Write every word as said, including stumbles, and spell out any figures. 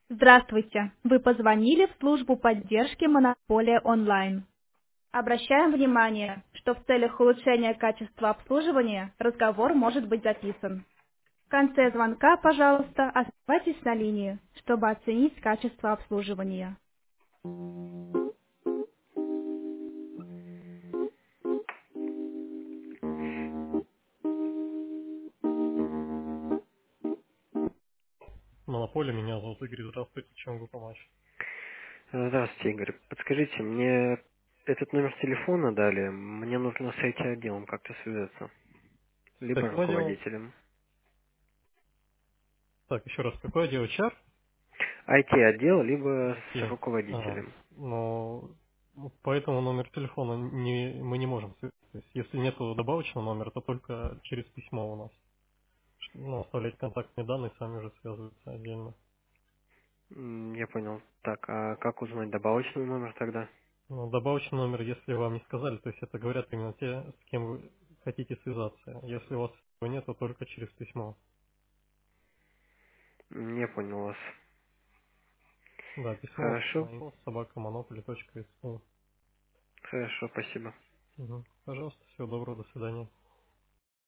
Здравствуйте! Вы позвонили в службу поддержки Монополия онлайн. Обращаем внимание, что в целях улучшения качества обслуживания разговор может быть записан. В конце звонка, пожалуйста, оставайтесь на линии, чтобы оценить качество обслуживания. Монополия, меня зовут Игорь, здравствуйте, чем могу помочь? Здравствуйте, Игорь. Подскажите, мне этот номер телефона дали, мне нужно с ай ти-отделом как-то связаться, С либо каким отделом? руководителем. Так, еще раз, какой отдел эйч ар? ай ти-отдел, либо с ай ти. Ага. руководителем. Но ну, по этому номер телефона не, мы не можем связаться. То есть, если нету добавочного номера, то только через письмо у нас. Ну, оставлять контактные данные, сами уже связываются отдельно. М, Я понял. Так, а как узнать добавочный номер тогда? Ну, добавочный номер, если вам не сказали, то есть это говорят именно те, с кем вы хотите связаться. Если у вас его нет, то только через письмо. М, Я понял вас. Да, письмо Хорошо, на info собака монополи точка эс у. хорошо, спасибо. Мгм. Пожалуйста, всего доброго, до свидания.